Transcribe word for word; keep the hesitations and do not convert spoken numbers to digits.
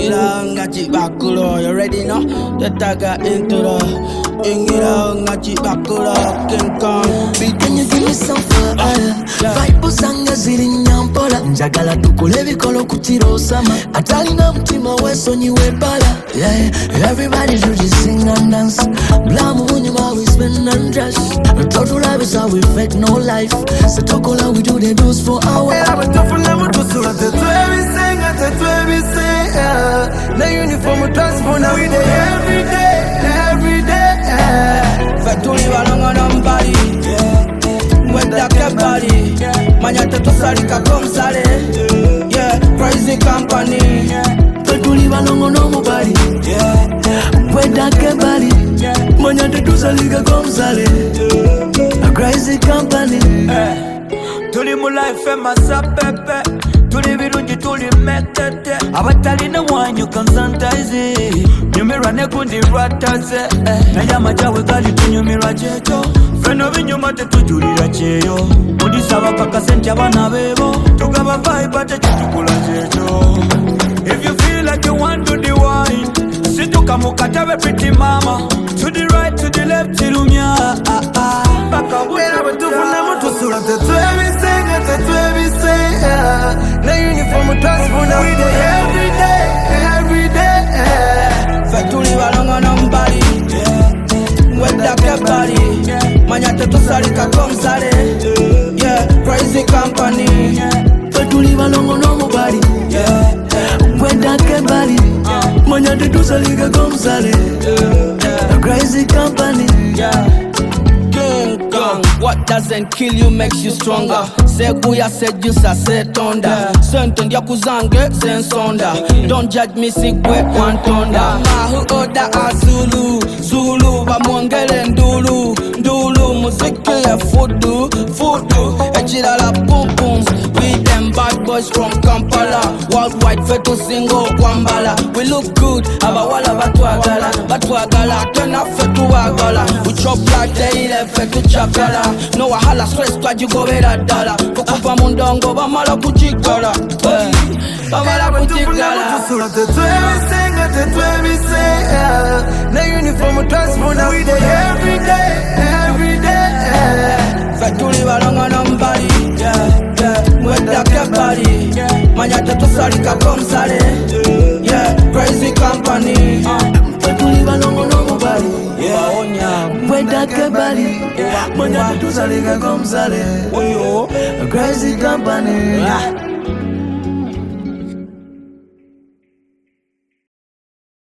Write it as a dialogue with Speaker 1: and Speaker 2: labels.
Speaker 1: Ingira ngachi bakulo, you ready now? The tagger into the Ingira ngachi bakulo, King Kong.
Speaker 2: Can you give me some fire? Vibe zanga ziri nyampola njagala tukole bikolo kutiro sama atalina mtima wesonyiwe bala. Yeah, everybody should just sing and dance. Blamu unyuma we spin and dress. Total life is how we fake no life. So talk all we do the do's for our.
Speaker 3: Yeah, but tough na mutu sura te twebi sing te twebi sing. Na uniform transport now we day every day, every day.
Speaker 1: Fatuli balonga nambali. Wenda kebali. Manyate tusalika komsale. Yeah, crazy company.
Speaker 2: Fatuli balonga no mobali. Wenda kebali. Manyate tusalika komsale. A crazy company.
Speaker 3: Tuli mu life emasa pepe. Tuli birungi tuli metete. Abatalina wanyu consantize. Nyumira ne kundi rataze. Naye amajawe gali tunyumira checho. Feno binyuma tetujulira cheyo. Mudisaba paka senti abana bebo. Tugaba vibe ate chitukula checho. If you feel like you want to the wine, situka mukatabe pretty mama. To the right, to the left, tilumya. Baka wera batufuna mutu sura tetwebi senga tetwebi senga. Na uniform transport now we day every day, every day.
Speaker 1: Fatuli balonga nambali. Wenda kebali. Manyate tusalika komsale. Yeah, crazy company.
Speaker 2: Fatuli balonga no mobali. Wenda kebali. Manyate tusalika komsale. A crazy company.
Speaker 1: King Kong, what doesn't kill you makes you stronger. Seguya said you sa setonda. Senten ya kuzange sensonda. Don't judge me sigwe wantonda. Mahu oda azulu, Zulu bamwongele ndulu, ndulu muziki ya fudu, fudu. Echilala pum pum. We them bad boys from Kampala. Worldwide fetu single kwambala. We look good, abawala batwagala, batwagala. Tena fetu wagala. We chop like daily fetu chakala. No wahala stress kwa jugobera dala. Kukupa mundongo bamala kujigala. Bamala kujigala.
Speaker 3: Sura tetwebi senga tetwebi senga. Na uniform transport now we day every day, every day.
Speaker 1: Fatuli balonga nambali. Wenda kebali. Manyate tusalika komsale. Yeah, crazy company.
Speaker 2: Fatuli balonga no mobali.
Speaker 1: Waonya.
Speaker 2: Wenda kebali. Manyate tusalika komsale.
Speaker 1: Oyo.
Speaker 2: A crazy company.